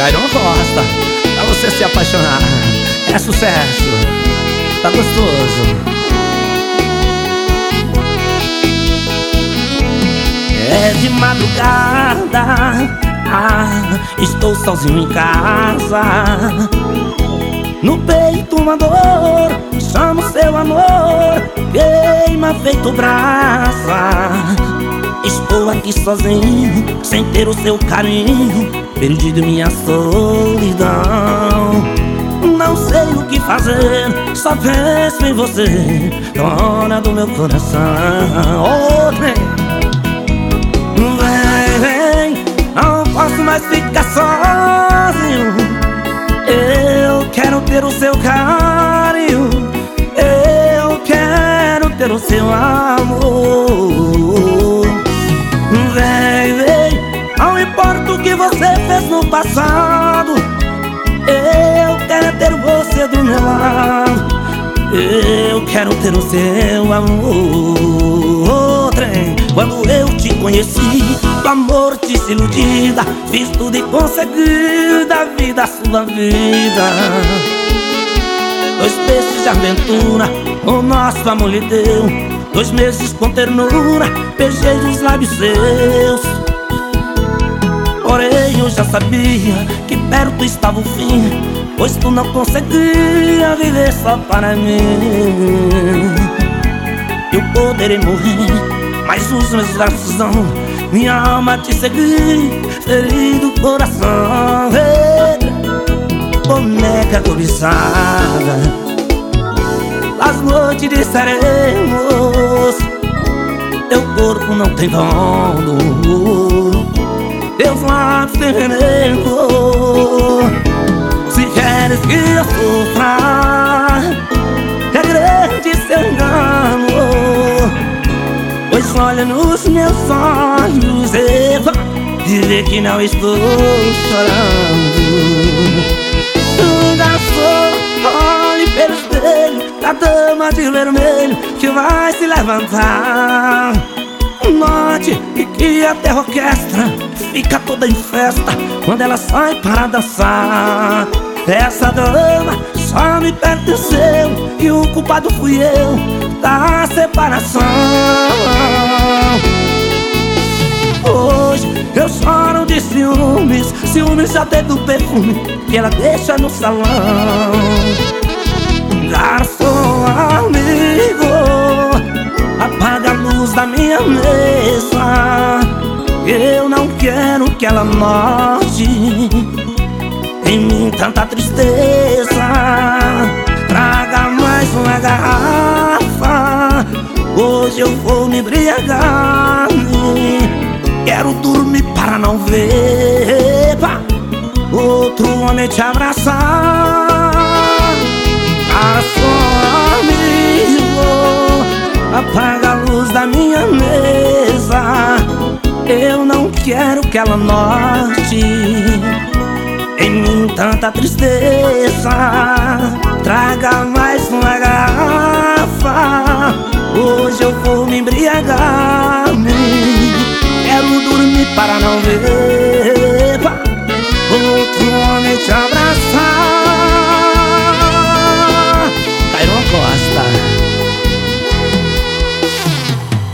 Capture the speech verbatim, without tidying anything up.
Cairon Costa, pra você se apaixonar. É sucesso, tá gostoso. É de madrugada, ah, estou sozinho em casa. No peito uma dor, chamo seu amor, queima feito brasa. Estou aqui sozinho, sem ter o seu carinho, perdido em minha solidão. Não sei o que fazer, só penso em você, dona do meu coração. Oh, vem, vem, não posso mais ficar sozinho. Eu quero ter o seu carinho, eu quero ter o seu amor. Vem, vem, não importa o que você fez no passado, eu quero ter você do meu lado, eu quero ter o seu amor. Trem, quando eu te conheci, do amor te iludida, fiz tudo e consegui da vida a sua vida. Dois peixes de aventura, o nosso amor lhe deu. Dois meses com ternura, beijei os lábios seus. Porém eu já sabia que perto estava o fim, pois tu não conseguia viver só para mim. Eu poderei morrer, mas os meus braços não, minha alma te seguir, ferido o coração. Boneca cobiçada, as noites disseremos, teu corpo não tem dono, teus lábios têm veneno. Se queres que eu sofra, é grande seu engano, pois olha nos meus olhos e vê que não estou chorando. Garçom, olhe pelo espelho da dama de vermelho que vai se levantar. Note que até a orquestra fica toda em festa quando ela sai para dançar. Essa dama só me pertenceu e o culpado fui eu da separação. Hoje eu choro de ciúmes, ciúmes até do perfume que ela deixa no salão. Garçom amigo, apaga a luz da minha mesa, eu não quero que ela note em mim tanta tristeza. Traga mais uma garrafa, hoje eu vou me embriagar. Quero dormir para não ver outro homem te abraçar. Garçom amigo, apaga a luz da minha mesa, eu não quero que ela note em mim tanta tristeza. Traga mais uma garrafa, hoje eu vou me embriagar. Quero dormir para não ver